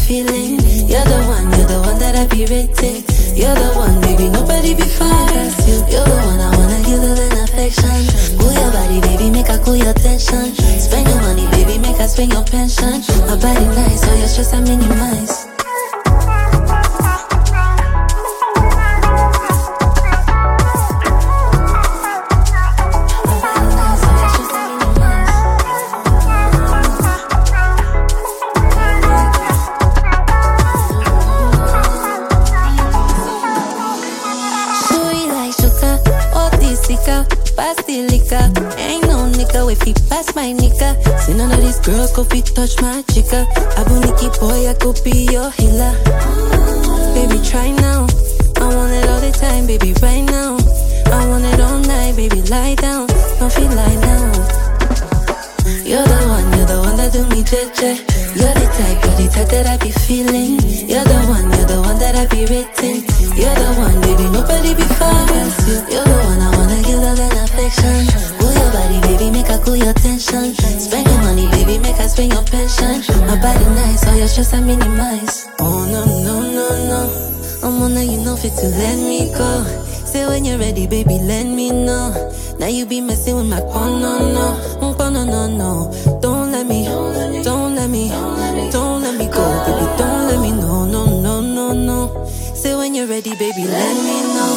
feeling. You're the one that I be rating. You're the one, baby, nobody be fine past you. You're the one I wanna give love and affection. Cool your body, baby, make her cool your tension. Spend your money, baby, make her spend your pension. My body nice, all your stress I minimize. Basilica, ain't no nigga if he pass my nigga. See none of these girls go fit touch my chica. Abuniki boy, I could be your healer. Baby, try now. I want it all the time, baby, right now. I want it all night, baby, lie down. Don't feel lie down. You're the one that do me jeje. You're the type that I be feeling. You're the one that I be rating. You're the one, baby, nobody be fine past you. You're the one I wanna give love and affection. Cool your body, baby, make her cool your tension. Spend your money, baby, make her spend your pension. My body nice, all your stress I minimize. Oh no, no, no, no, I'm on you know fit to let me go. Say when you're ready, baby, let me know. Now you be messing with my phone, no, no, no, no, no. Don't let me go, baby, don't let me, no, no, no, no, no. Say when you're ready, baby, let me know.